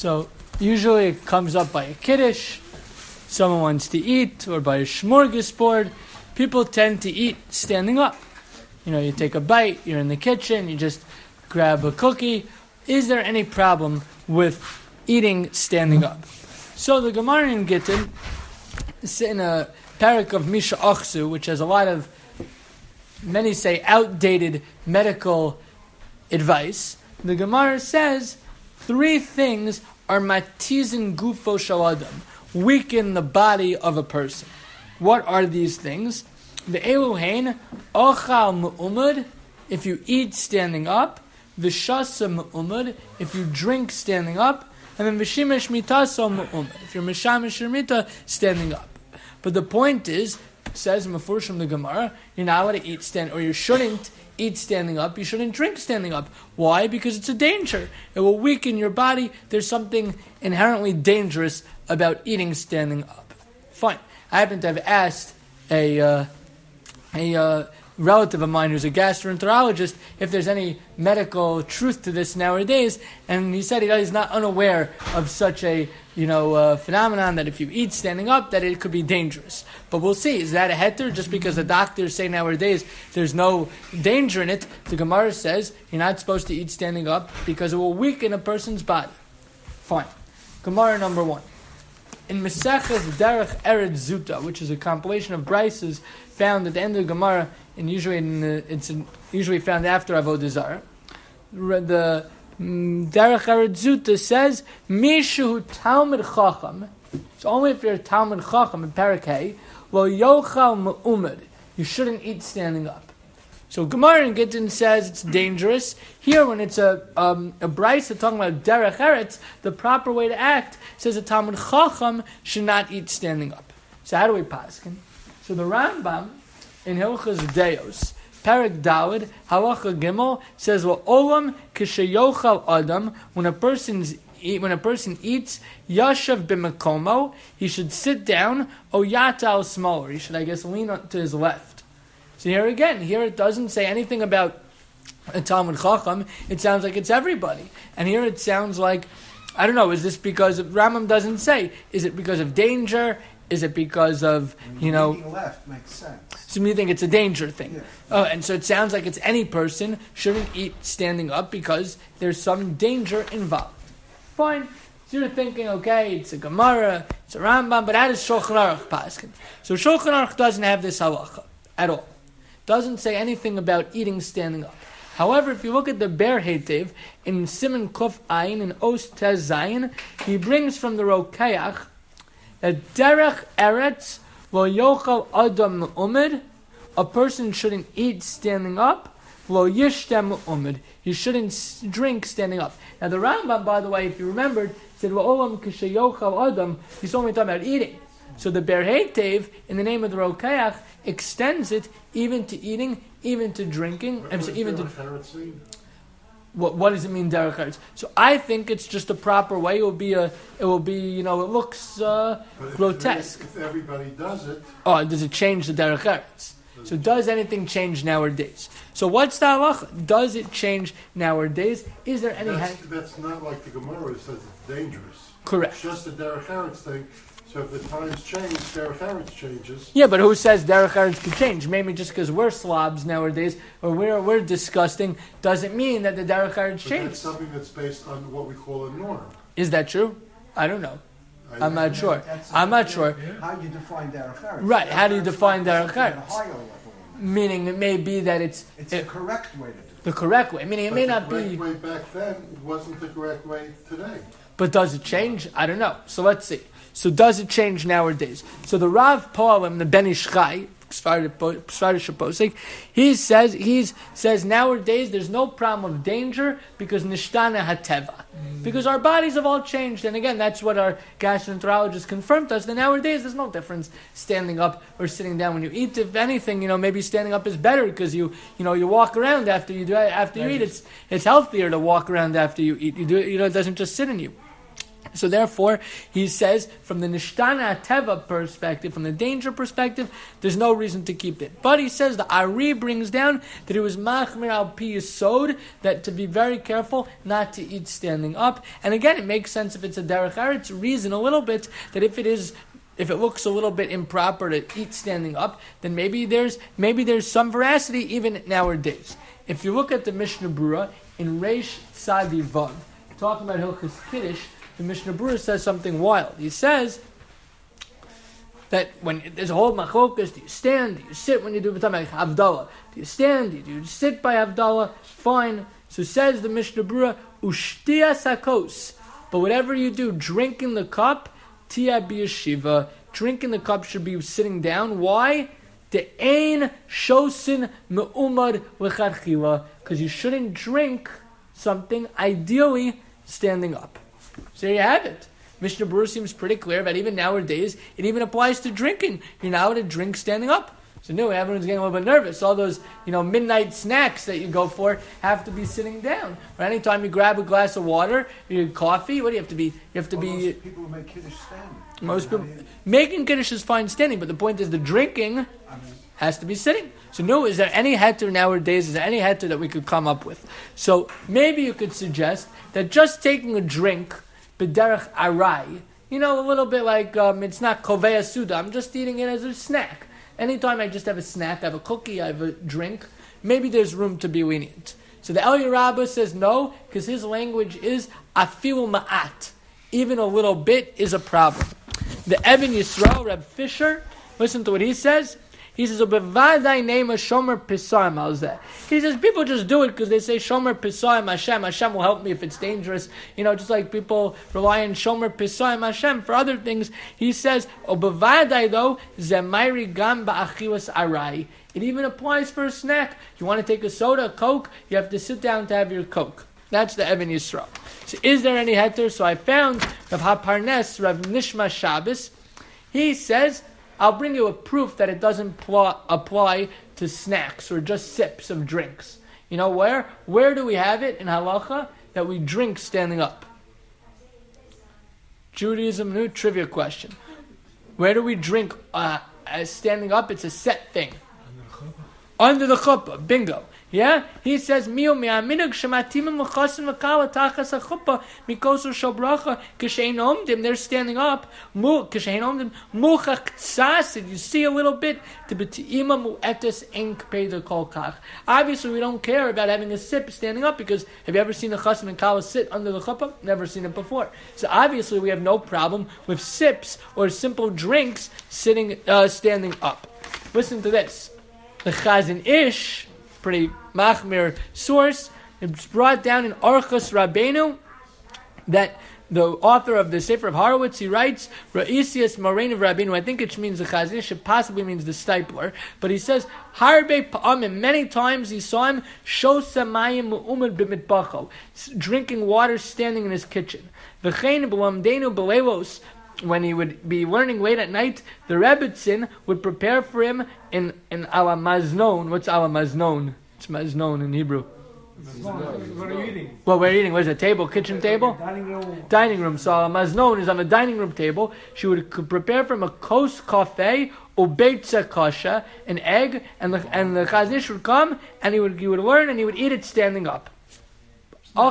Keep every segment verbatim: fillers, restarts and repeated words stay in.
So usually it comes up by a kiddush, someone wants to eat, or by a smorgasbord. People tend to eat standing up. You know, you take a bite, you're in the kitchen, you just grab a cookie. Is there any problem with eating standing up? So the Gemara in Gittin, in a parak of Misha Achsu, which has a lot of, many say, outdated medical advice, the Gemara says three things are matizin gufo shel adam, weaken the body of a person. What are these things? The eluhain ochal mu'umad, if you eat standing up. The shasa mu'umad, if you drink standing up. And then v'shimesh mitaso mu'umad, if you're mishamesh your mita standing up. But the point is, says Mefurshim the Gemara, you're not allowed to eat stand, or you shouldn't eat standing up. You shouldn't drink standing up. Why? Because it's a danger. It will weaken your body. There's something inherently dangerous about eating standing up. Fine. I happen to have asked a uh, a uh, relative of mine who's a gastroenterologist if there's any medical truth to this nowadays, and he said he's not unaware of such a you know uh, phenomenon that if you eat standing up, that it could be dangerous. But we'll see. Is that a heter? Just because the doctors say nowadays there's no danger in it, the Gemara says you're not supposed to eat standing up because it will weaken a person's body. Fine. Gemara number one. In Mesechus Derech Eretz Zuta, which is a compilation of brises found at the end of the Gemara, and usually in the, it's in, usually found after Avodah Zarah, the mm, Derech Eretz Zuta says Mishu Talmid Chacham. It's only if you're a Talmid Chacham in Parakeh, Lo Yochal Me'umad. You shouldn't eat standing up. So Gemara in Gittin says it's dangerous. Here, when it's a um, a brisa talking about derech eretz, the proper way to act says a Talmid Chacham should not eat standing up. So how do we paskin? So the Rambam in Hilchos Deos, Parak Dalid, Halacha Gimel says, "Well, olam kishayochal adam." When a person's eat, when a person eats, yashav b'mekomo, he should sit down. O yata al small, or he should, I guess, lean to his left. So here again, here it doesn't say anything about a Talmid Chacham. It sounds like it's everybody. And here it sounds like, I don't know, is this because of, Rambam doesn't say, is it because of danger? Is it because of, you know... Leaning left makes sense. So you think it's a danger thing. Yeah. Oh, and so it sounds like it's any person shouldn't eat standing up because there's some danger involved. Fine. So you're thinking, okay, it's a Gemara, it's a Rambam, but how does Shulchan Aruch paskin? So Shulchan Aruch doesn't have this halacha at all. Doesn't say anything about eating standing up. However, if you look at the Ber Hetev in Siman Kuf Ayin in Os Tez Zayin, he brings from the Rokeach that Derech Eretz Lo Yochal Adam Umid, a person shouldn't eat standing up. Lo Yishtem Umid, he shouldn't drink standing up. Now the Rambam, by the way, if you remembered, said Olam Kishayochal Adam. He's only talking about eating. So the Ber Hetev, in the name of the Rokeach, extends it even to eating, even to drinking, and so even to. What what does it mean, derech eretz? So I think it's just a proper way. It will be a. It will be you know. It looks uh, if grotesque. If everybody does it. Oh, does it change the derech eretz? So does anything change nowadays? So what's the halacha? Does it change nowadays? Is there any? That's, ha- that's not like the Gemara says it's dangerous. Correct. It's just the derech eretz thing. So if the times change, derech eretz changes. Yeah, but who says derech eretz could change? Maybe just because we're slobs nowadays, or we're we're disgusting, doesn't mean that the derech eretz changes. That's something that's based on what we call a norm. Is that true? I don't know. I, I'm not sure. That's I'm not sure. How you define derech eretz? Right, how do you Derech define eretz derech at a eretz? higher level. Meaning it may be that it's, It's it, the correct way to do it. the correct way. Meaning it but may the not correct be. way back then wasn't the correct way today. But does it change? I don't know. So let's see. So does it change nowadays? So the Rav Poalim, the Ben Ish Chai, he says he says nowadays there's no problem of danger because nishtana hateva, because our bodies have all changed. And again, that's what our gastroenterologist confirmed to us, that nowadays there's no difference standing up or sitting down when you eat. If anything, you know, maybe standing up is better because you you know you walk around after you do after you eat. It's it's healthier to walk around after you eat. You do it, you know, it doesn't just sit in you. So therefore, he says, from the Nishtana Teva perspective, from the danger perspective, there's no reason to keep it. But he says the Ari brings down that it was Machmir al Pi Yisod, that to be very careful not to eat standing up. And again, it makes sense if it's a Derech Eretz reason a little bit, that if it is if it looks a little bit improper to eat standing up, then maybe there's maybe there's some veracity even nowadays. If you look at the Mishnah Berurah in Reish Tzadi Vav, talking about Hilchos Kiddush, the Mishnah Berurah says something wild. He says that when there's a whole machlokas, do you stand, do you sit when you do B'tamei Havdalah? Do you stand, do you sit by Havdalah? Fine. So says the Mishnah Berurah, Ushtia sakos. But whatever you do, drinking the cup, tia b'yeshiva, drinking the cup should be sitting down. Why? The ein shosin me'umad l'chadchila, because you shouldn't drink something ideally standing up. So there you have it. Mishnah Berurah seems pretty clear that even nowadays, it even applies to drinking. You're not allowed to drink standing up. So no, everyone's getting a little bit nervous. All those, you know, midnight snacks that you go for have to be sitting down. Or anytime you grab a glass of water, you get coffee, what do you have to be? You have to well, be... Most people make Kiddush standing. Most people... Making Kiddush is fine standing, but the point is the drinking I mean, has to be sitting. So no, is there any heter nowadays? Is there any heter that we could come up with? So maybe you could suggest that just taking a drink, b'derech arai, you know, a little bit like, um, it's not kovea suda, I'm just eating it as a snack. Anytime I just have a snack, I have a cookie, I have a drink, maybe there's room to be lenient. So the Eliyah Rabbah says no, because his language is afilu ma'at. Even a little bit is a problem. The Eben Yisrael, Reb Fisher, listen to what he says. He says, "Bevadai name a shomer pisayim al zeh." He says people just do it because they say shomer pisayim Hashem. Hashem will help me if it's dangerous. You know, just like people rely on shomer pisayim Hashem for other things. He says, "O bevadai though zemairi gam ba'achilas arai." It even applies for a snack. You want to take a soda, a Coke, you have to sit down to have your Coke. That's the Eben Yisrael. So, is there any heter? So I found Rav HaParnes, Rav Nishma Shabbos. He says, I'll bring you a proof that it doesn't pl- apply to snacks or just sips of drinks. You know where? Where do we have it in halacha that we drink standing up? Judaism, new trivia question. Where do we drink uh, standing up? It's a set thing. Under the chuppah. Bingo. Yeah? He says, Miu mi'aminag shematimim l'chasim v'kala tachas ha'chuppah mikosu shabracha k'shein omdim. They're standing up. Mu k'shein omdim muchach tzasid. You see a little bit. T'beti'ima mu'etes en k'peda kol kach. Obviously, we don't care about having a sip standing up because have you ever seen a chasim and kala sit under the chuppah? Never seen it before. So obviously, we have no problem with sips or simple drinks sitting, uh, standing up. Listen to this. The Chazon Ish, pretty machmir source, it's brought down in Orchos Rabbeinu that the author of the Sefer of Horowitz, he writes, Ra'isias Morain of Rabbeinu, I think it means the Chazon Ish, it possibly means the stipler, but he says, Harbe Pa'amim, many times he saw him, Shosamayim Mu'umad B'mitbacho, drinking water standing in his kitchen. V'chein B'lamdeinu B'leilos, when he would be learning late at night, the Rebbetzin would prepare for him in, in ala maznon. What's ala maznon? It's maznon in Hebrew. What are you eating? Well, we're eating. What is it? Table? Kitchen table? Dining room. Dining room. So ala maznon is on the dining room table. She would c- prepare for him a kos kafe, ubeitza kasha, an egg, and the and the Chazon Ish would come, and he would he would learn, and he would eat it standing up. He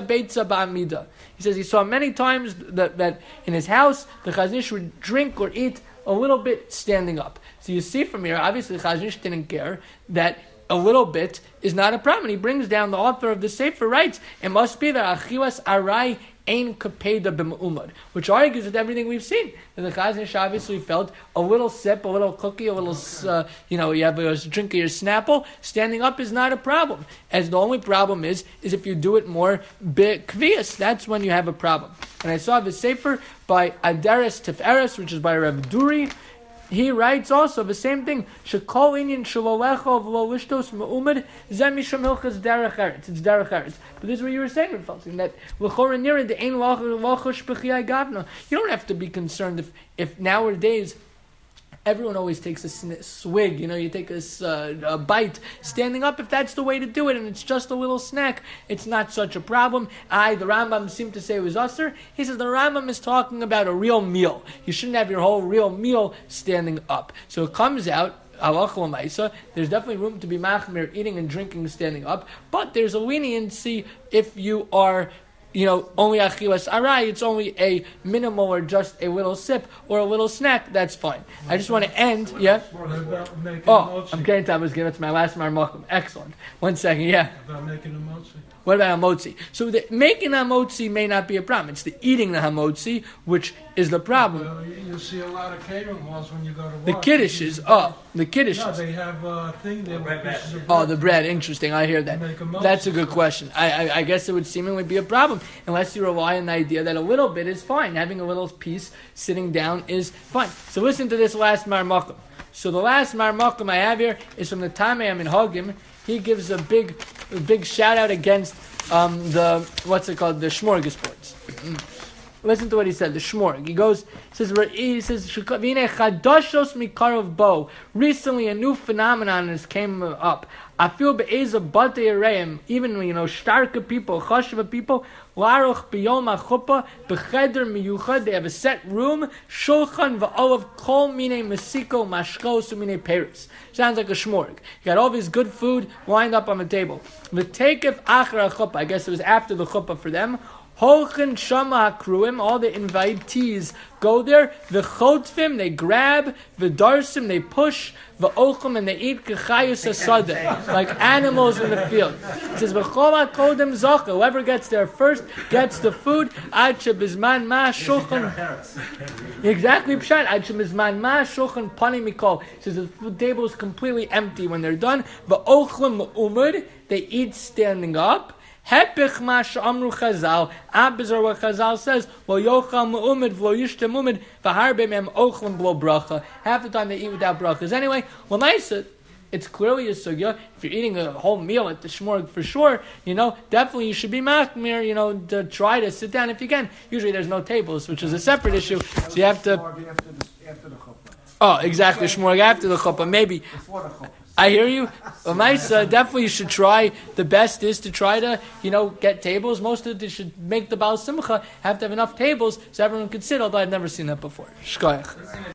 says he saw many times that, that in his house the Chazon Ish would drink or eat a little bit standing up. So you see from here, obviously the Chazon Ish didn't care that a little bit is not a problem. He brings down the author of the Sefer writes, it must be that achilas arai ein kapeda b'ma'umad, which argues with everything we've seen. And the Chazon Ish obviously felt a little sip, a little cookie, a little, uh, you know, you have a drink of your Snapple, standing up is not a problem. As the only problem is, is if you do it more b'kvias, that's when you have a problem. And I saw the Sefer by Adaris Tiferes, which is by Rav Duri. He writes also the same thing. Shekol inyan shalolecha v'lo lishtos me'umad zeh mishum hilchas derech eretz. It's derech eretz. But this is what you were saying, Rav Falsing, that l'chora nira the ein locha shbechiyai gavna. You don't have to be concerned if, if nowadays Everyone always takes a sn- swig, you know, you take a, s- uh, a bite standing up if that's the way to do it, and it's just a little snack, it's not such a problem. I, the Rambam seemed to say it was usher. He says the Rambam is talking about a real meal. You shouldn't have your whole real meal standing up. So it comes out, halacha l'maisa, there's definitely room to be machmir eating and drinking standing up, but there's a leniency if you are, you know, only achilas arai, it's only a minimal or just a little sip or a little snack, that's fine. I just want to end, yeah? What about making Oh, a motzi? I'm getting to, I was giving it to my last marmakum. Excellent. One second, yeah. About making a motzi? What about hamotzi? So the making hamotzi may not be a problem. It's the eating the hamotzi which is the problem. Well, you, you see a lot of catering halls when you go to The work. kiddishes, oh, the No, kiddishes. they have a thing there with pieces of Oh, bread. the bread, interesting. I hear that. Make a motzi. That's a good question. I, I, I guess it would seemingly be a problem unless you rely on the idea that a little bit is fine. Having a little piece sitting down is fine. So listen to this last marmakum. So the last marmakum I have here is from the Tamei Minhagim. He gives a big, a big shout out against um, the what's it called, the smorgasbords. Listen to what he said. The shmorg. He goes. He says. He says. "V'nei chadashos mikarov bo." Recently, a new phenomenon has came up. I feel be'eza batei areim. Even you know, starke people, chashva people, laruch biyom achupa becheder miyuchad. They have a set room. Shulchan va'olav kol mine mesiko mashkos umine peris. Sounds like a shmorg. You got all this good food lined up on the table. V'tekef achar chuppah. I guess it was after the chuppah for them. Holchen shama hakruim, all the invitees go there. The chotvim, they grab. The darsim, they push. The ochim, and they eat kechayus asadeh, like animals in the field. It says v'chol hakodem zacha. Whoever gets there first gets the food. Ad shebizman ma shulchan. Exactly, pshat. Ad shebizman ma shulchan pani mikol. It says the food table is completely empty when they're done. The ochim umud, they eat standing up. Hepich mash amru Chazal. Abizar what Chazal says. Lo yochal me'umid v'lo yishtem umid v'harbe mem ochlim b'lo bracha. Half the time they eat without brachas. Anyway, well, nice. It's clearly a sugya. If you're eating a whole meal at the shmorg for sure, you know, definitely you should be machmir, you know, to try to sit down if you can. Usually there's no tables, which is a separate issue. So you have to. After the, after the chuppah. Oh, exactly, shmorg after the chuppah, maybe. Before the chuppah. I hear you. Well, nice. Uh, definitely, you should try. The best is to try to, you know, get tables. Most of it, they should make the Baal Simcha have to have enough tables so everyone can sit. Although I've never seen that before. Shkoyach.